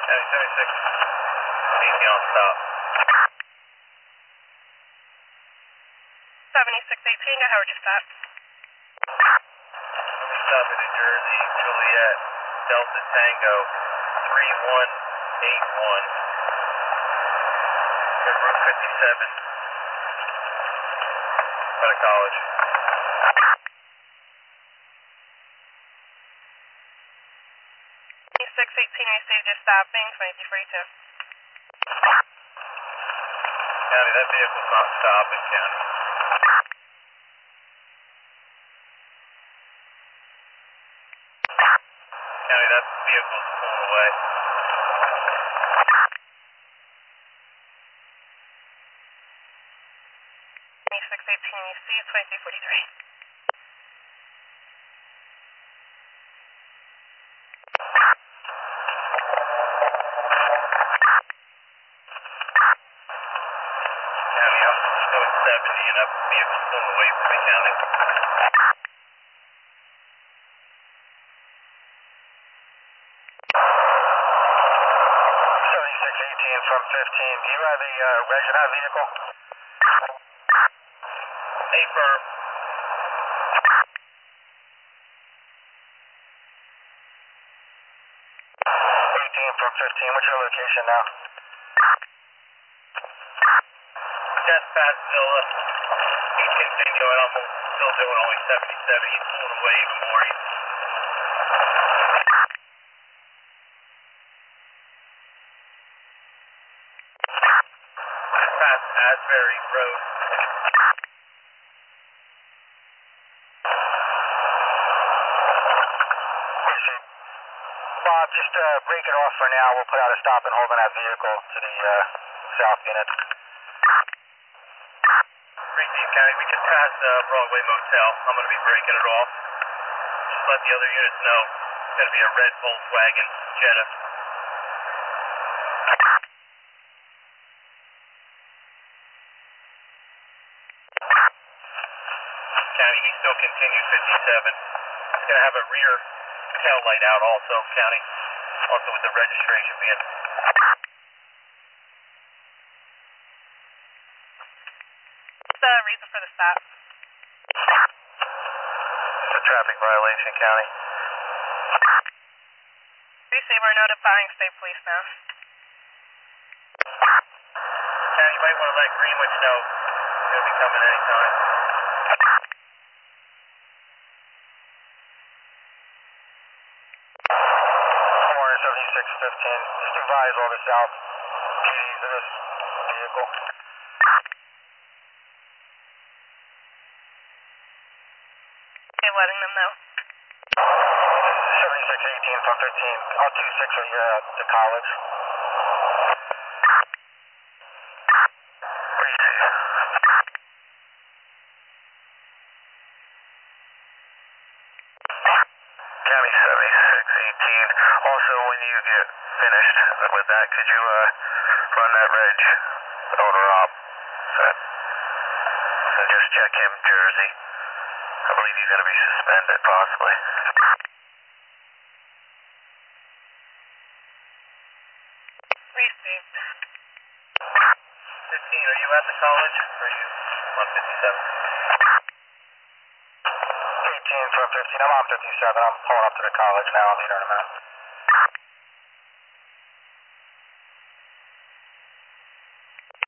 76, 18 on stop. 7618, how would you stop? Stop in New Jersey, Juliet, Delta Tango, 3181. Good Route 57. Out of College. 618, received your stopping, 2242. County, that vehicle's not stopping, County. County, that vehicle's pulling away. 618, received, 2243. County, I'm doing 70 and that vehicle's pulling away from me, County. 7618 from 15. Do you have a reg in that vehicle? Affirm. 18 from 15. What's your location now? Just past Villa. He's continuing. I'm still doing only 77. He's pulling away even more. Past Asbury Road. Bob, just break it off for now. We'll put out a stop and hold on that vehicle to the south unit. Receive, County. We just passed Broadway Motel. I'm going to be breaking it off. Just let the other units know it's going to be a red Volkswagen Jetta. County, he still continues 57. It's going to have a rear tail light out also, County. Also with the registration being. What's the reason for the stop? It's a traffic violation, County. Receive, we're notifying state police now. County, you might want to let Greenwich know he'll be coming anytime. 7615. Just advise all the south PDs of this vehicle. Okay, letting them know. 7618 from 15. I'll 26 for you to College. County 7618. Also, when you get finished with that, could you run that reg owner up? And just check him, Jersey. I believe he's going to be suspended, possibly. Received. 15, are you at the College? Or are you on 57? 18 from 15. I'm on 57. I'm pulling up to the College now. I'll be there in a minute.